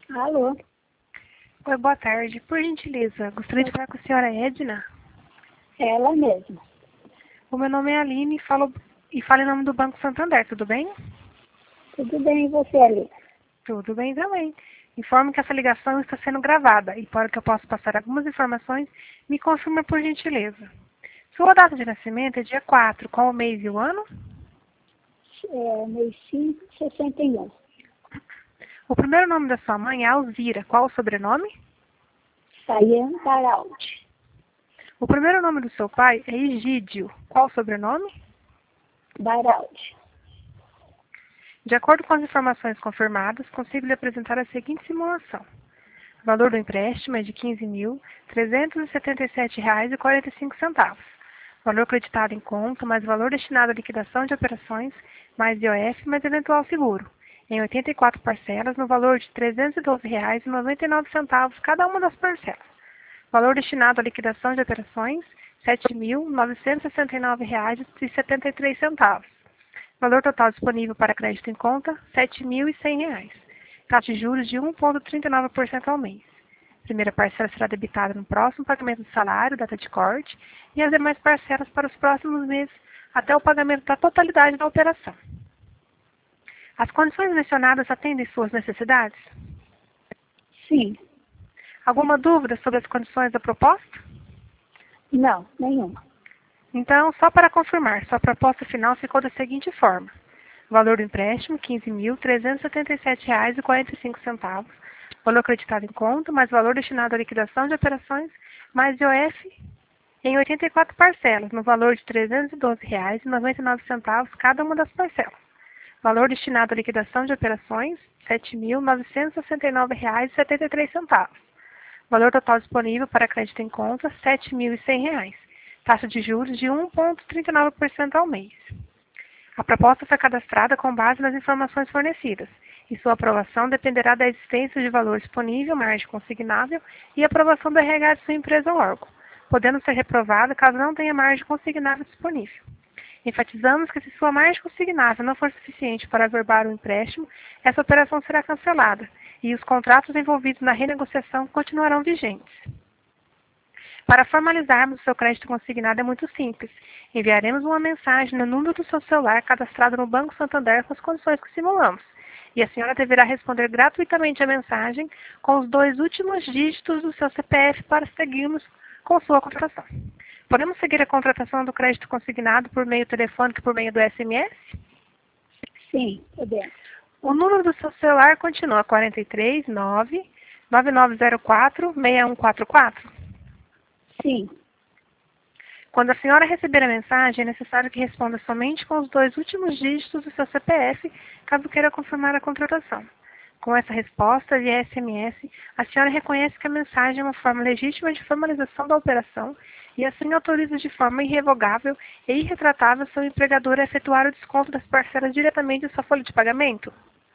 Alô? Oi, boa tarde. Por gentileza, gostaria de falar com a senhora Edna. Ela mesma. O meu nome é Aline e falo em nome do Banco Santander, tudo bem? Tudo bem, e você, ali? Tudo bem também. Informo que essa ligação está sendo gravada e para que eu possa passar algumas informações, me confirma por gentileza. Sua data de nascimento é dia 4, qual o mês e o ano? Mês 5, 61. O primeiro nome da sua mãe é Alzira, qual o sobrenome? Sayane Baraldi. O primeiro nome do seu pai é Egídio, qual o sobrenome? Baraldi. De acordo com as informações confirmadas, consigo lhe apresentar a seguinte simulação. O valor do empréstimo é de R$ 15.377,45. Valor creditado em conta, mais valor destinado à liquidação de operações, mais IOF, mais eventual seguro, em 84 parcelas, no valor de R$ 312,99 cada uma das parcelas. Valor destinado à liquidação de operações, R$ 7.969,73. Valor total disponível para crédito em conta, R$ 7.100. Taxa de juros de 1,39% ao mês. Primeira parcela será debitada no próximo pagamento do salário, data de corte, e as demais parcelas para os próximos meses, até o pagamento da totalidade da operação. As condições mencionadas atendem suas necessidades? Sim. Alguma dúvida sobre as condições da proposta? Não, nenhuma. Então, só para confirmar, sua proposta final ficou da seguinte forma. Valor do empréstimo, R$ 15.377,45. Valor acreditado em conta, mais valor destinado à liquidação de operações, mais IOF em 84 parcelas, no valor de R$ 312,99 cada uma das parcelas. Valor destinado à liquidação de operações, R$ 7.969,73. Valor total disponível para crédito em conta, R$ 7.100. Taxa de juros de 1,39% ao mês. A proposta foi cadastrada com base nas informações fornecidas, e sua aprovação dependerá da existência de valor disponível, margem consignável e aprovação do RH de sua empresa ou órgão, podendo ser reprovada caso não tenha margem consignável disponível. Enfatizamos que se sua margem consignável não for suficiente para averbar o empréstimo, essa operação será cancelada e os contratos envolvidos na renegociação continuarão vigentes. Para formalizarmos o seu crédito consignado é muito simples. Enviaremos uma mensagem no número do seu celular cadastrado no Banco Santander com as condições que simulamos. E a senhora deverá responder gratuitamente a mensagem com os 2 últimos dígitos do seu CPF para seguirmos com sua contratação. Podemos seguir a contratação do crédito consignado por meio telefônico e por meio do SMS? Sim, podemos. O número do seu celular continua 43 9 9904 6144? Sim. Quando a senhora receber a mensagem, é necessário que responda somente com os 2 últimos dígitos do seu CPF, caso queira confirmar a contratação. Com essa resposta via SMS, a senhora reconhece que a mensagem é uma forma legítima de formalização da operação e assim autoriza de forma irrevogável e irretratável seu empregador a efetuar o desconto das parcelas diretamente em sua folha de pagamento?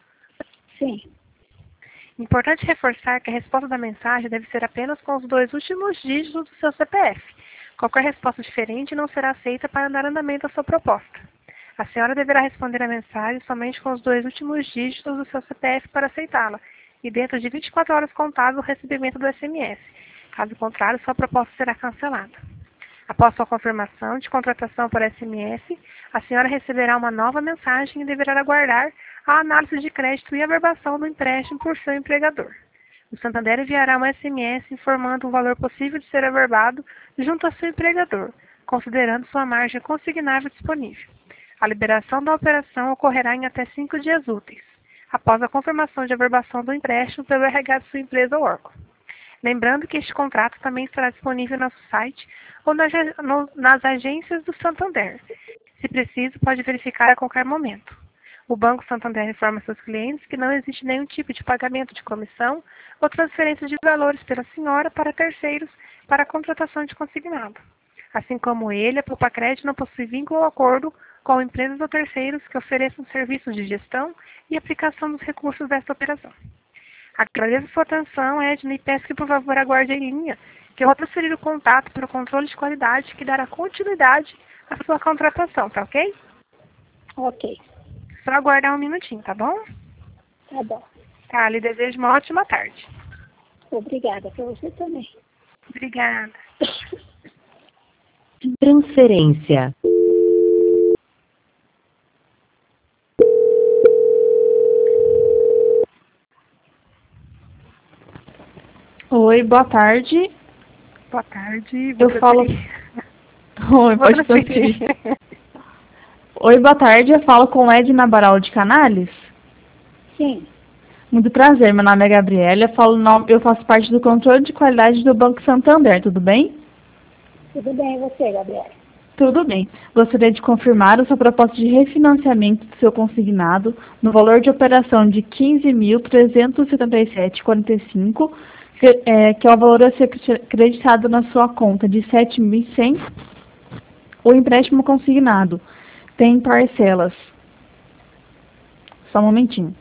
Sim. Importante reforçar que a resposta da mensagem deve ser apenas com os 2 últimos dígitos do seu CPF. Qualquer resposta diferente não será aceita para dar andamento à sua proposta. A senhora deverá responder a mensagem somente com os 2 últimos dígitos do seu CPF para aceitá-la, e dentro de 24 horas contábil o recebimento do SMS. Caso contrário, sua proposta será cancelada. Após sua confirmação de contratação por SMS, a senhora receberá uma nova mensagem e deverá aguardar a análise de crédito e averbação do empréstimo por seu empregador. O Santander enviará um SMS informando o valor possível de ser averbado junto ao seu empregador, considerando sua margem consignável disponível. A liberação da operação ocorrerá em até 5 dias úteis, após a confirmação de averbação do empréstimo pelo RH de sua empresa ou órgão. Lembrando que este contrato também estará disponível no nosso site ou nas agências do Santander. Se preciso, pode verificar a qualquer momento. O Banco Santander informa seus clientes que não existe nenhum tipo de pagamento de comissão ou transferência de valores pela senhora para terceiros para a contratação de consignado. Assim como ele, a Poupa-Crédito não possui vínculo ou acordo com empresas ou terceiros que ofereçam serviços de gestão e aplicação dos recursos desta operação. Agradeço sua atenção, Edna, e peço que, por favor, aguarde em linha, que eu vou transferir o contato para o controle de qualidade que dará continuidade à sua contratação, tá ok? Ok. Só aguardar um minutinho, tá bom? Tá bom. Tá, lhe desejo uma ótima tarde. Obrigada para você também. Obrigada. Transferência. Oi, boa tarde. Boa tarde. Eu falo. Oi, pode transferir. Oi, boa tarde. Eu falo com Edna Baral de Canales. Sim, Muito prazer, meu nome é Gabriela. Eu faço parte do controle de qualidade do Banco Santander, tudo bem? tudo bem, e você, Gabriela? Tudo bem. Gostaria de confirmar a sua proposta de refinanciamento do seu consignado no valor de operação de R$ 15.377,45, que é o valor a ser creditado na sua conta de R$ 7.100. O empréstimo consignado tem parcelas. Só um momentinho.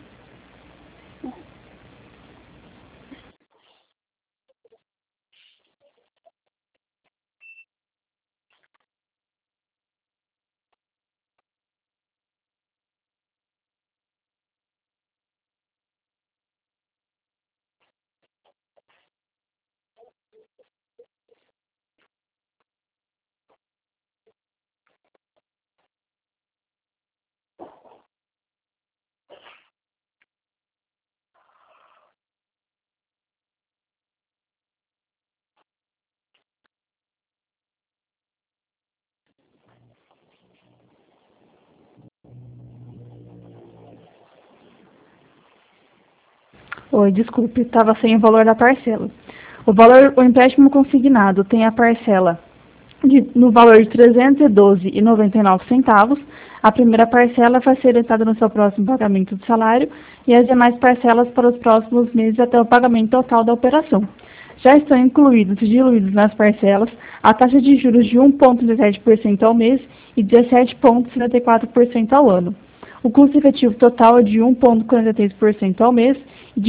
Oi, desculpe, estava sem o valor da parcela. O empréstimo consignado tem a parcela no valor de R$ 312,99. A primeira parcela vai ser deitada no seu próximo pagamento do salário e as demais parcelas para os próximos meses até o pagamento total da operação. Já estão incluídos e diluídos nas parcelas a taxa de juros de 1,17% ao mês e 17,74% ao ano. O custo efetivo total é de 1,43% ao mês e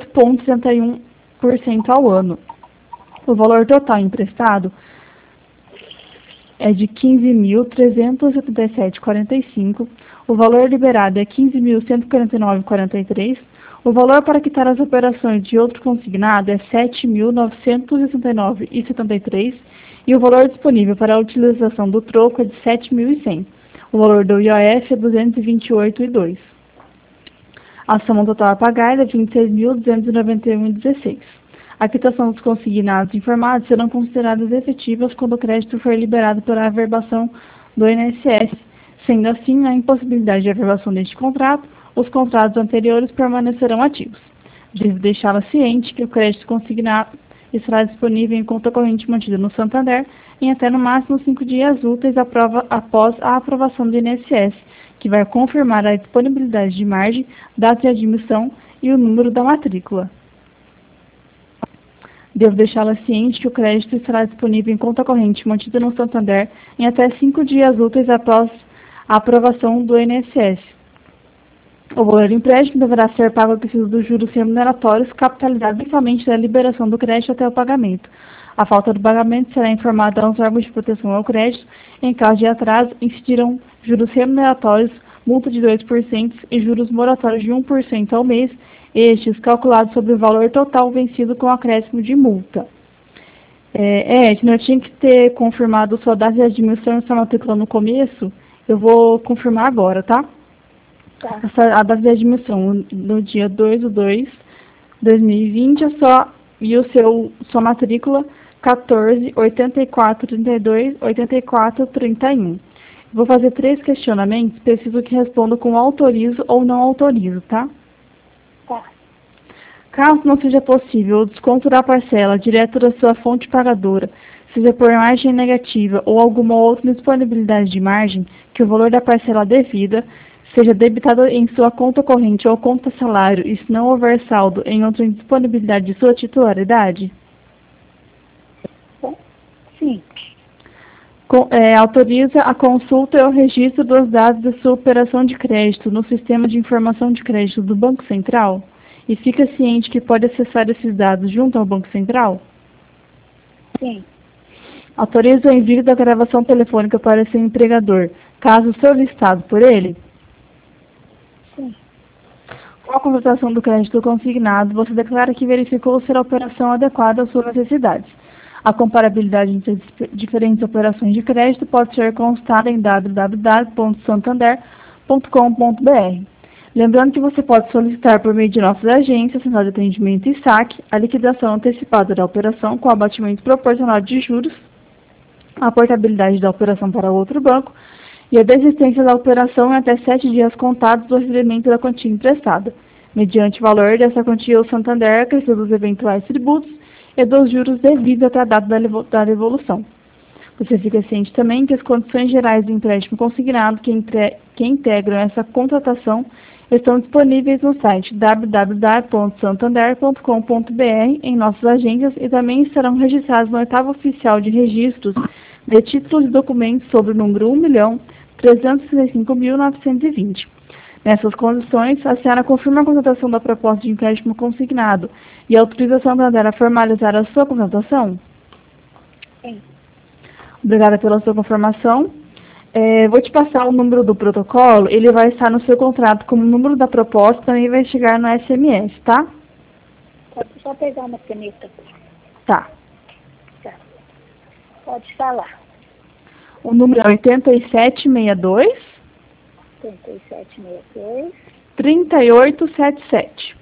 18,61% ao ano. O valor total emprestado é de R$ 15.377,45. O valor liberado é R$ 15.149,43. O valor para quitar as operações de outro consignado é R$ 7.969,73. E o valor disponível para a utilização do troco é de R$ 7.100. O valor do IOF é R$ 228,02. A soma total a pagar é R$ 26.291,16. A quitação dos consignados informados serão consideradas efetivas quando o crédito for liberado pela averbação do INSS. Sendo assim, na impossibilidade de averbação deste contrato, os contratos anteriores permanecerão ativos. Devo deixá-la ciente que o crédito consignado estará disponível em conta corrente mantida no Santander em até no máximo 5 dias úteis após a aprovação do INSS, que vai confirmar a disponibilidade de margem, data de admissão e o número da matrícula. Devo deixá-la ciente que o crédito estará disponível em conta corrente mantida no Santander em até 5 dias úteis após a aprovação do INSS. O valor do empréstimo deverá ser pago ao preciso dos juros remuneratórios capitalizados somente da liberação do crédito até o pagamento. A falta do pagamento será informada aos órgãos de proteção ao crédito. Em caso de atraso, incidirão juros remuneratórios, multa de 2% e juros moratórios de 1% ao mês, estes calculados sobre o valor total vencido com acréscimo de multa. Edna, eu tinha que ter confirmado sua data de admissão e sua matrícula no começo. Eu vou confirmar agora, tá? Tá. A data de admissão no dia 2/2/2020 e sua matrícula 14 84 32 84 31. Vou fazer 3 questionamentos, preciso que responda com autorizo ou não autorizo, tá? Tá. Caso não seja possível o desconto da parcela direto da sua fonte pagadora, seja por margem negativa ou alguma outra disponibilidade de margem, que o valor da parcela devida seja debitado em sua conta corrente ou conta salário e se não houver saldo em outra disponibilidade de sua titularidade? Sim. Autoriza a consulta e o registro dos dados da sua operação de crédito no Sistema de Informação de Crédito do Banco Central? E fica ciente que pode acessar esses dados junto ao Banco Central? Sim. Autoriza o envio da gravação telefônica para seu empregador, caso solicitado por ele? Sim. a contratação do crédito consignado, você declara que verificou ser a operação adequada às suas necessidades. A comparabilidade entre diferentes operações de crédito pode ser constada em www.santander.com.br. Lembrando que você pode solicitar por meio de nossas agências, Central de Atendimento e SAC, a liquidação antecipada da operação com abatimento proporcional de juros, a portabilidade da operação para outro banco e a desistência da operação em até 7 dias contados do recebimento da quantia emprestada. Mediante o valor dessa quantia, o Santander acresceu dos eventuais tributos e dos juros devidos até a data da devolução. Você fica ciente também que as condições gerais do empréstimo consignado que integram essa contratação estão disponíveis no site www.santander.com.br em nossas agências e também estarão registrados no oitavo oficial de registros de títulos e documentos sobre o número 1.365.920. Nessas condições, a senhora confirma a contratação da proposta de empréstimo consignado e autoriza a Santander a formalizar a sua contratação? Sim. Obrigada pela sua confirmação. Vou te passar o número do protocolo, ele vai estar no seu contrato como número da proposta, também vai chegar no SMS, tá? Pode só pegar uma caneta. Tá. Tá. Pode falar. O número é 8762 8762 3877.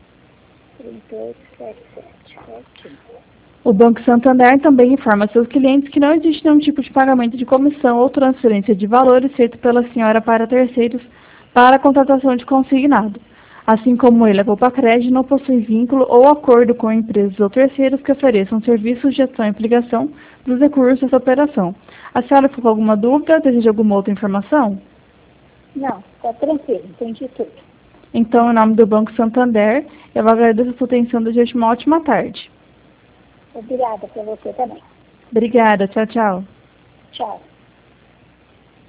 3877. Ótimo. O Banco Santander também informa seus clientes que não existe nenhum tipo de pagamento de comissão ou transferência de valores feito pela senhora para terceiros para a contratação de consignado. Assim como ele, a Poupa-Crédito não possui vínculo ou acordo com empresas ou terceiros que ofereçam serviços de gestão e aplicação dos recursos dessa operação. A senhora ficou com alguma dúvida? Deseja alguma outra informação? Não, tá tranquilo, entendi tudo. Então, em nome do Banco Santander, eu agradeço a sua atenção e desejo uma ótima tarde. Obrigada para você também. Obrigada. Tchau, tchau. Tchau.